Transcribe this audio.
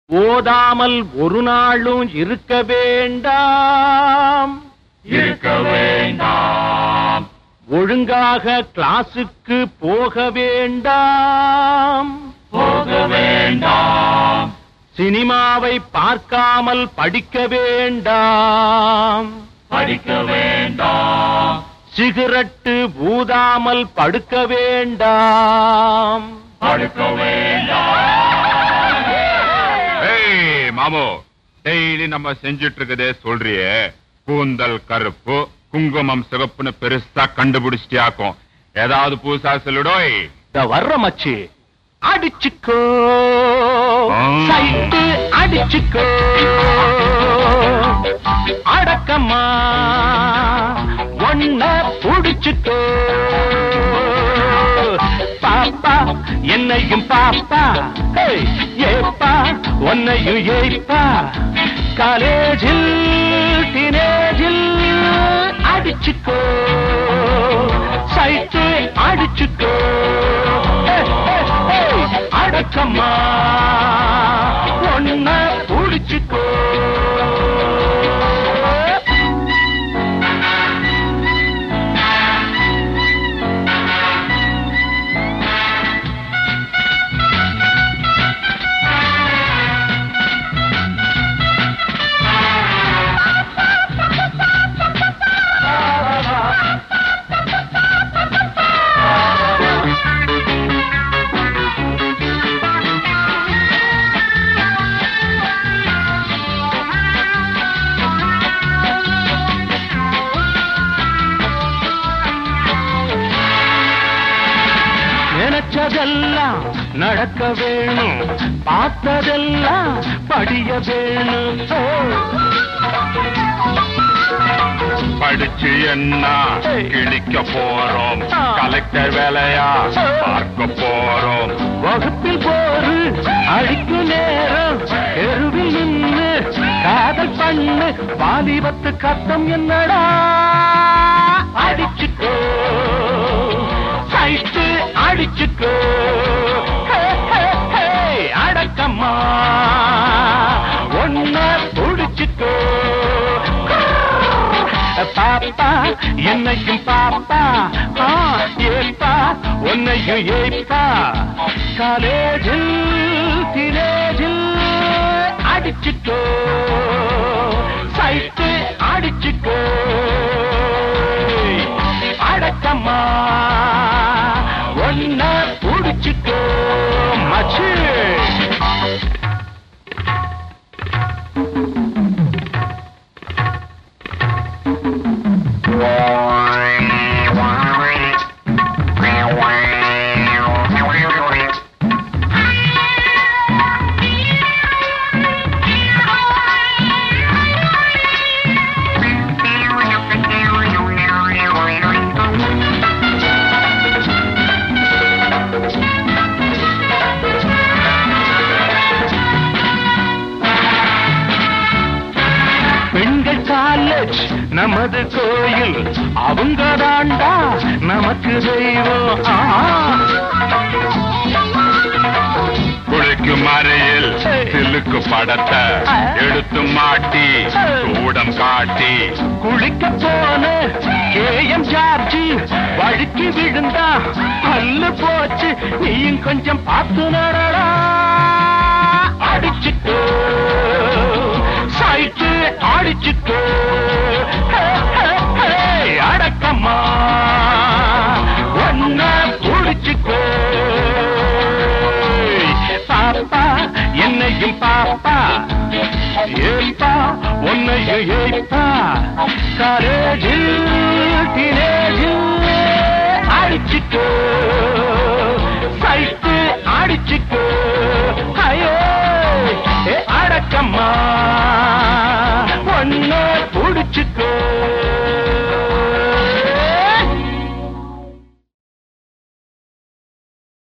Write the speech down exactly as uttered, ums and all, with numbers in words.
ஓதாமல் ஒரு நாளும் இருக்க வேண்டாம் இருக்க வேண்டாம். ஒழுங்காக கிளாஸுக்கு போக வேண்டாம் போக வேண்டாம். சினிமாவை பார்க்காமல் படிக்க வேண்டாம் படிக்க வேண்டாம். சிகரெட்டு ஊதாமல் படுக்க வேண்டாம் படுக்க வேண்டாம். மாமோ, டெய்லி நம்ம செஞ்சிட்டு இருக்கதே சொல்றியே, கூந்தல் கருப்பு குங்குமம் சிவப்புன்னு பெருசா கண்டுபிடிச்சிட்டியாக்கும். ஏதாவது புதுசா சொல்லுடோய். வர்ற மச்சி அடிச்சுக்கோ சைட்டு அடிச்சுக்கோ அடக்கம்மா ஒன்ன புடிச்சுக்கோ பாப்பா என்னையும் பாப்பா ஏப்பா உன்னையும் ஏப்பா காலேஜில் டீனேஜில் அடிச்சுக்கோ சைட்டு அடிச்சுக்கோ அடக்கம்மா ஒன்ன புடிச்சுக்கோ நினைச்சதெல்லாம் நடக்க வேணும் பார்த்ததெல்லாம் படிய வேணும் படிச்சு என்ன கிழிக்க போறோம், கலெக்டர் வேலையா பார்க்க போறோம். வகுப்பில் போரு அழிக்கு நேரம் தெருவில் நின்று காதல் பண்ணு வாலிபத்து கத்தம் என்னடா அடிச்சுக்கோ சைட்டு அடிச்சுக்கோ அடக்கம்மா ஒன்ன புடிச்சுக்கோ பாப்பா என்னையும் பாப்பா ஏப்பா உன்னையும் ஏப்பா காலேஜில் டீனேஜில் அடிச்சுக்கோ சைட்டு அடிச்சுக்கோ அடக்கம்மா ஒன்ன புடிச்சுக்கோ மச்சு பெண்கள் காலேஜ் நமது கோயில் அவங்க தாண்டா நமக்கு தெய்வம் குளிக்கு மறையில் சிலுக்கு படத்தை எடுத்து மாட்டி சூடம் காட்டி குளிக்க போன கேஎம் ஜார்ஜி வழுக்கி விழுந்தா பல்லு போச்சு நீயும் கொஞ்சம் பார்த்து நடடா அடிச்சுக்கோ சைட்டு அடிச்சுக்கோ அடக்கம்மா ஒன்ன புடிச்சுக்கோ பாப்பா என்னையும் பாப்பா ஏப்பா உன்னையும் ஏப்பா காலேஜில் டீனேஜில் அடிச்சுக்கோ சைட்டு அடிச்சுக்கோ ஐயோ அடக்கம்மா ஒன்ன புடிச்சுக்கோ